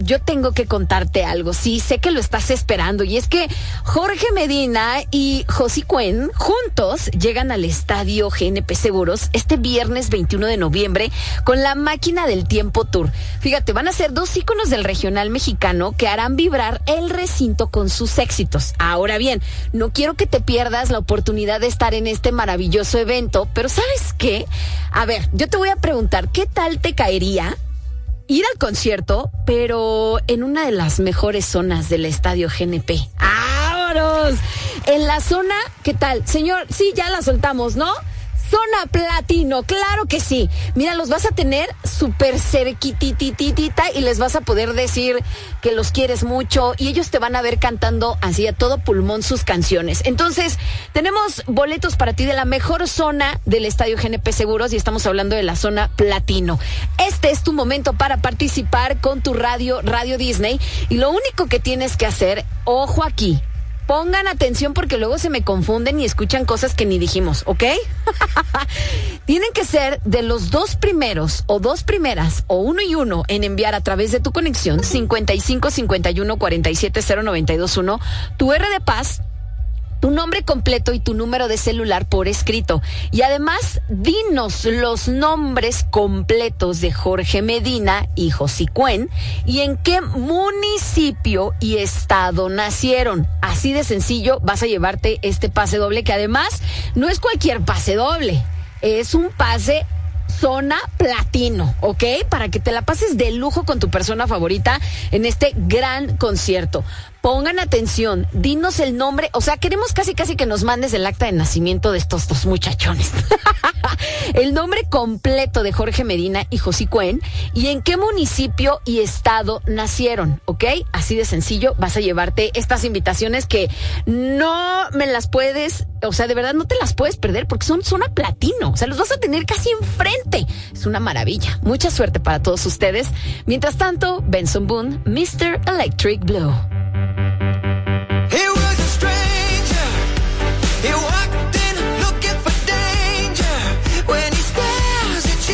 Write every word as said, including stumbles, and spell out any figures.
Yo tengo que contarte algo, sí, sé que lo estás esperando, y es que Jorge Medina y Josie Cuen juntos llegan al estadio G N P Seguros este viernes veintiuno de noviembre con la Máquina del Tiempo Tour. Fíjate, van a ser dos íconos del regional mexicano que harán vibrar el recinto con sus éxitos. Ahora bien, no quiero que te pierdas la oportunidad de estar en este maravilloso evento, pero ¿sabes qué? A ver, yo te voy a preguntar, ¿qué tal te caería ir al concierto, pero en una de las mejores zonas del estadio G N P? ¡Vámonos! En la zona, ¿qué tal? Señor, sí, ya la soltamos, ¿no? Zona Platino, claro que sí. Mira, los vas a tener súper cerquitititita y les vas a poder decir que los quieres mucho y ellos te van a ver cantando así a todo pulmón sus canciones. Entonces, tenemos boletos para ti de la mejor zona del estadio G N P Seguros y estamos hablando de la zona Platino. Este es tu momento para participar con tu radio, Radio Disney, y lo único que tienes que hacer, ojo aquí, pongan atención porque luego se me confunden y escuchan cosas que ni dijimos, ¿ok? Tienen que ser de los dos primeros o dos primeras o uno y uno en enviar a través de tu conexión cincuenta y cinco cincuenta y uno cuarenta y siete cero noventa y dos uno tu R de paz, tu nombre completo y tu número de celular por escrito. Y además, dinos los nombres completos de Jorge Medina y Josie Cuen y en qué municipio y estado nacieron. Así de sencillo vas a llevarte este pase doble, que además no es cualquier pase doble, es un pase Zona Platino, ¿ok? Para que te la pases de lujo con tu persona favorita en este gran concierto. Pongan atención, dinos el nombre, o sea, queremos casi casi que nos mandes el acta de nacimiento de estos dos muchachones. El nombre completo de Jorge Medina y Josie Cuen y en qué municipio y estado nacieron, ¿ok? Así de sencillo vas a llevarte estas invitaciones que no me las puedes, o sea, de verdad no te las puedes perder porque son Zona Platino, o sea, los vas a tener casi enfrente. Es una maravilla. Mucha suerte para todos ustedes. Mientras tanto, Benson Boone, mister Electric Blue.